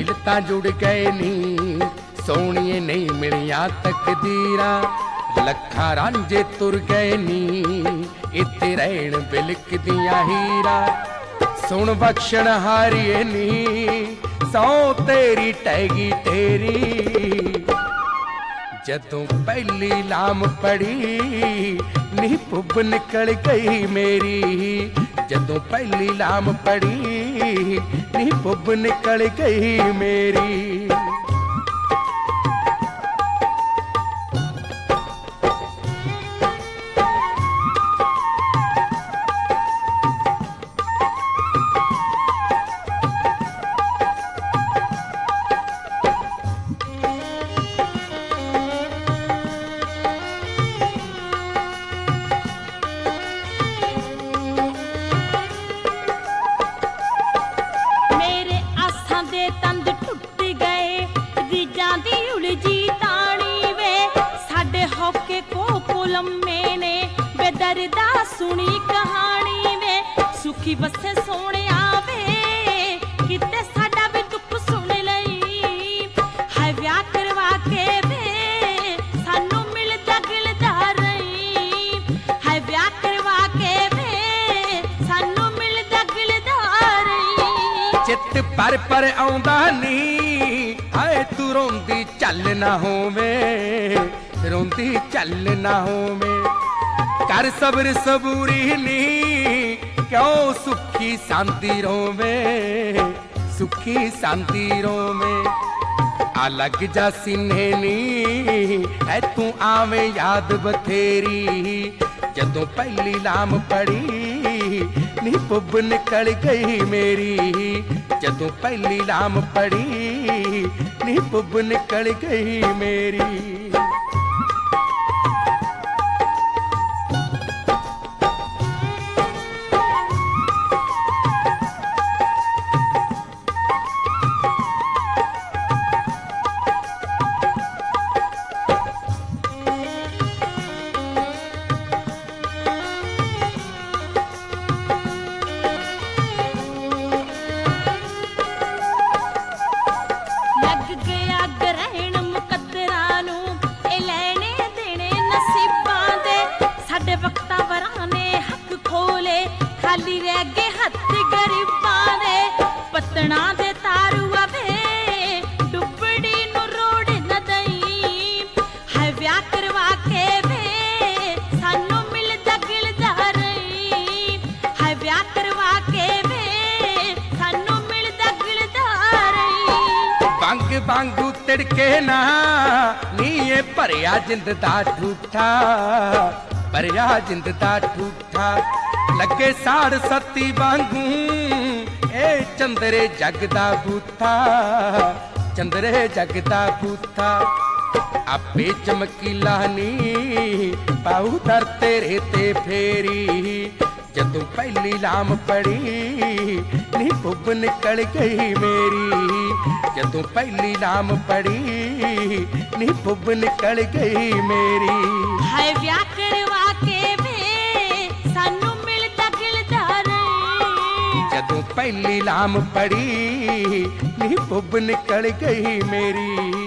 दिल तां जुड़ गए नी, सोहणिए नहीं मिलिया तकदीरां, लखा रांझे तुर गए नी, इत्थे रहण बिलकदियां हीरा। सुन बख्शण हारिए नी, सौ तेरी टैगी तेरी। जदों पहली लाम पड़ी नी पुब निकल गई मेरी, जदों पहली लाम पड़ी नी पुब निकल गई मेरी। सुनी कहानी वे सुखी बसे सोने आवे, किते साडा भी दुख सुन लई। हाय व्याह करवा के वे सानू मिलदा गिलदा रही, हाय व्याह करवा के वे सानू मिलदा गिलदा रही। चित पर आउंदा नी, हाय तू रोंदी चल ना होवे, रोंदी चल ना होवे। कर सब्र सबूरी नी, क्यों सुखी सांदी रोवे, सुखी सांदी रोवे। आ लग जा सीने नी, है तू आवे याद बथेरी। जदों पहली लाम पड़ी नी पुब निकल गई मेरी, जदों पहली लाम पड़ी नी पुब निकल गई मेरी। खाली रह गए हथ गरीबां दे, पत्तना दे तारू आवे डुबड़ी नू रोड़ न दई। हाय व्याह करवा के वे सानू मिलदा गिलदा रही, हाय व्याह करवा के वे सानू मिलदा गिलदा रही। बंग वांगू तिड़के ना नी ये भरिया जिंद दा ठूठा, भरिया जिंद दा ठूठा। लगे साड़ सती वांगू ए चंदरे जगदा बूथा, चंदरे जगदा बूथा। आपे चमकीला नी पाऊ दर तेरे ते फेरी, जदों पहली लाम पड़ी नी पुब निकल गई मेरी, जदों पहली लाम पड़ी नी पुब निकल गई मेरी। हाय व्याह करवा के वे सानू जदों पहली लाम पड़ी नी पुब निकल गई मेरी।